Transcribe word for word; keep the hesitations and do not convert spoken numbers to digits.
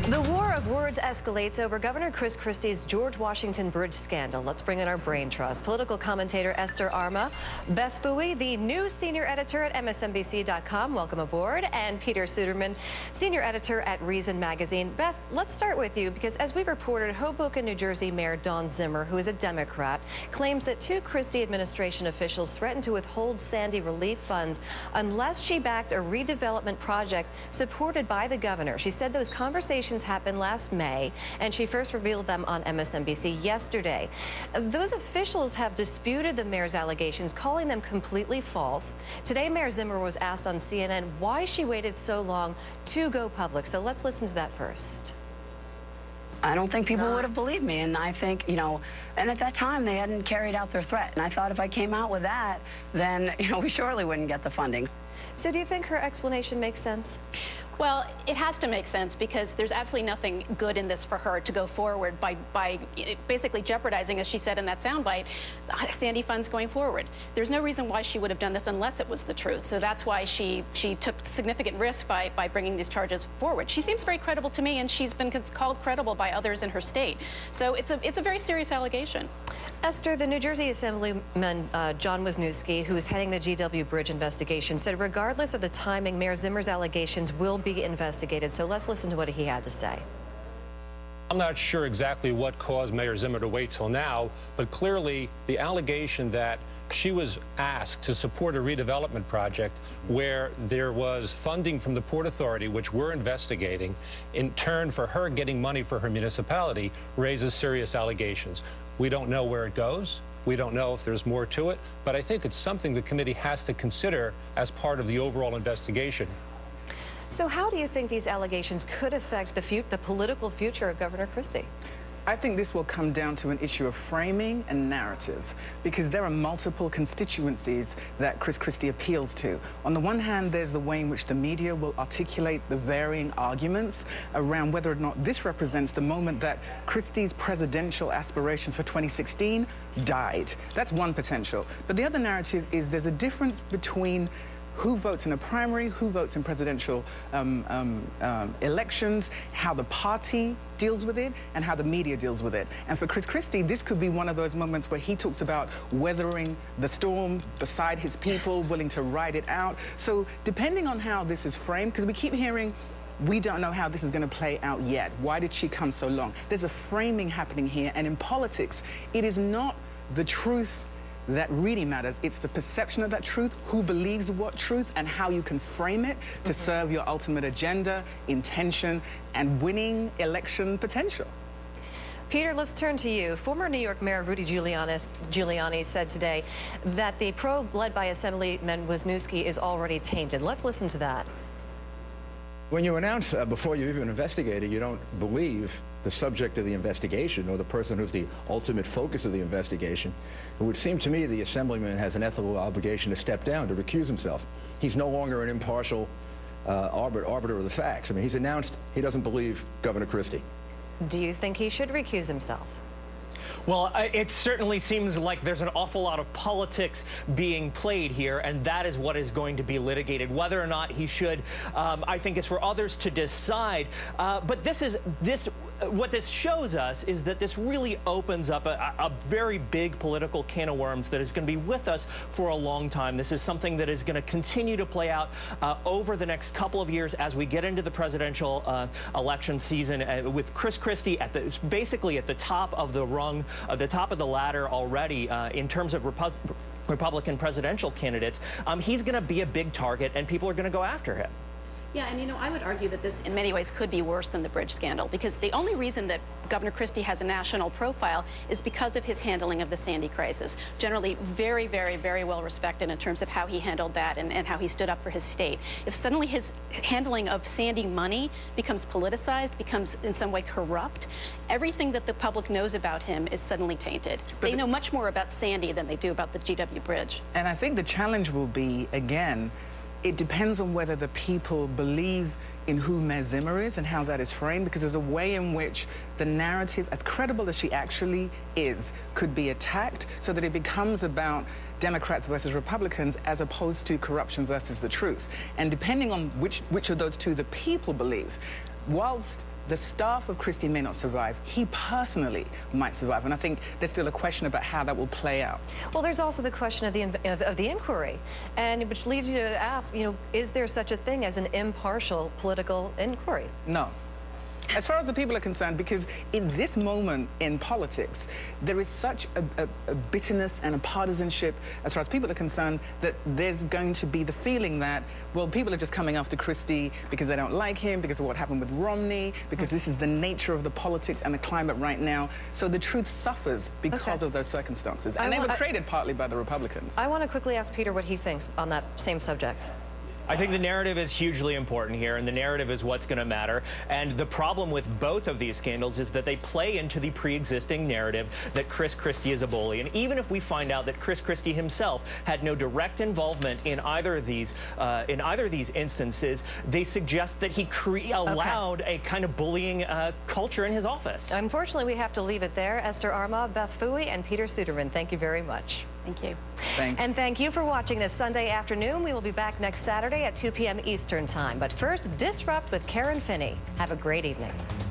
The war of words escalates over Governor Chris Christie's George Washington Bridge scandal. Let's bring in our brain trust. Political commentator Esther Arma, Beth Fouie, the new senior editor at M S N B C dot com. Welcome aboard. And Peter Suderman, senior editor at Reason Magazine. Beth, let's start with you because as we've reported, Hoboken, New Jersey Mayor Dawn Zimmer, who is a Democrat, claims that two Christie administration officials threatened to withhold Sandy relief funds unless she backed a redevelopment project supported by the governor. She said those conversations happened last May, and she first revealed them on M S N B C yesterday. Those officials have disputed the mayor's allegations, calling them completely false. Today, Mayor Zimmer was asked on C N N why she waited so long to go public. So let's listen to that first. I don't think people would have believed me, and I think, you know, and at that time they hadn't carried out their threat, and I thought if I came out with that, then, you know, we surely wouldn't get the funding. So do you think her explanation makes sense? Well, it has to make sense because there's absolutely nothing good in this for her to go forward by, by basically jeopardizing, as she said in that soundbite, Sandy funds going forward. There's no reason why she would have done this unless it was the truth. So that's why she she took significant risk by, by bringing these charges forward. She seems very credible to me, and she's been called credible by others in her state. So it's a, it's a very serious allegation. Esther, the New Jersey Assemblyman uh, John Wisniewski, who is heading the G W Bridge investigation, said regardless of the timing, Mayor Zimmer's allegations will be investigated. So let's listen to what he had to say. I'm not sure exactly what caused Mayor Zimmer to wait till now, but clearly the allegation that she was asked to support a redevelopment project where there was funding from the Port Authority, which we're investigating, in turn for her getting money for her municipality, raises serious allegations. We don't know where it goes. We don't know if there's more to it, but I think it's something the committee has to consider as part of the overall investigation. So how do you think these allegations could affect the, fu the political future of Governor Christie? I think this will come down to an issue of framing and narrative, because there are multiple constituencies that Chris Christie appeals to. On the one hand, there's the way in which the media will articulate the varying arguments around whether or not this represents the moment that Christie's presidential aspirations for twenty sixteen died. That's one potential. But the other narrative is there's a difference between who votes in a primary, who votes in presidential um, um, um, elections, how the party deals with it, and how the media deals with it. And for Chris Christie, this could be one of those moments where he talks about weathering the storm beside his people, willing to ride it out. So depending on how this is framed, because we keep hearing, we don't know how this is going to play out yet. Why did she come so long? There's a framing happening here, and in politics, it is not the truth that really matters. It's the perception of that truth, who believes what truth, and how you can frame it to mm-hmm. serve your ultimate agenda, intention, and winning election potential. Peter, let's turn to you. Former New York Mayor Rudy Giuliani, Giuliani said today that the probe led by Assemblyman Wisniewski is already tainted. Let's listen to that. When you announce uh, before you even investigate it, you don't believe the subject of the investigation or the person who's the ultimate focus of the investigation, it would seem to me the Assemblyman has an ethical obligation to step down, to recuse himself. He's no longer an impartial uh, arbiter, arbiter of the facts. I mean, he's announced he doesn't believe Governor Christie. Do you think he should recuse himself? Well, it certainly seems like there's an awful lot of politics being played here, and that is what is going to be litigated. Whether or not he should, um, I think, is for others to decide. Uh, but this is this. What this shows us is that this really opens up a, a very big political can of worms that is going to be with us for a long time. This is something that is going to continue to play out uh, over the next couple of years as we get into the presidential uh, election season, uh, with Chris Christie at the basically at the top of the rung, uh, the top of the ladder already uh, in terms of Repu Republican presidential candidates. Um, he's going to be a big target, and people are going to go after him. Yeah, and you know, I would argue that this in many ways could be worse than the bridge scandal, because the only reason that Governor Christie has a national profile is because of his handling of the Sandy crisis. Generally very, very, very well respected in terms of how he handled that and, and how he stood up for his state. If suddenly his handling of Sandy money becomes politicized, becomes in some way corrupt, everything that the public knows about him is suddenly tainted. But they know much more about Sandy than they do about the G W Bridge. And I think the challenge will be, again, it depends on whether the people believe in who Mayor Zimmer is and how that is framed, because there's a way in which the narrative, as credible as she actually is, could be attacked so that it becomes about Democrats versus Republicans as opposed to corruption versus the truth. And depending on which, which of those two the people believe, whilst the staff of Christie may not survive. He personally might survive. And I think there's still a question about how that will play out. Well, there's also the question of the, of, of the inquiry, and which leads you to ask, you know, is there such a thing as an impartial political inquiry? No. As far as the people are concerned, because in this moment in politics, there is such a, a, a bitterness and a partisanship as far as people are concerned that there's going to be the feeling that, well, people are just coming after Christie because they don't like him, because of what happened with Romney, because this is the nature of the politics and the climate right now. So the truth suffers because Okay. of those circumstances. And I they wa- were I- created partly by the Republicans. I want to quickly ask Peter what he thinks on that same subject. I think the narrative is hugely important here, and the narrative is what's going to matter. And the problem with both of these scandals is that they play into the pre-existing narrative that Chris Christie is a bully. And even if we find out that Chris Christie himself had no direct involvement in either of these, uh, in either of these instances, they suggest that he cre- allowed okay. a kind of bullying uh, culture in his office. Unfortunately, we have to leave it there. Esther Arma, Beth Fooey, and Peter Suderman, thank you very much. Thank you. Thanks. And thank you for watching this Sunday afternoon. We will be back next Saturday at two p m Eastern Time. But first, Disrupt with Karen Finney. Have a great evening.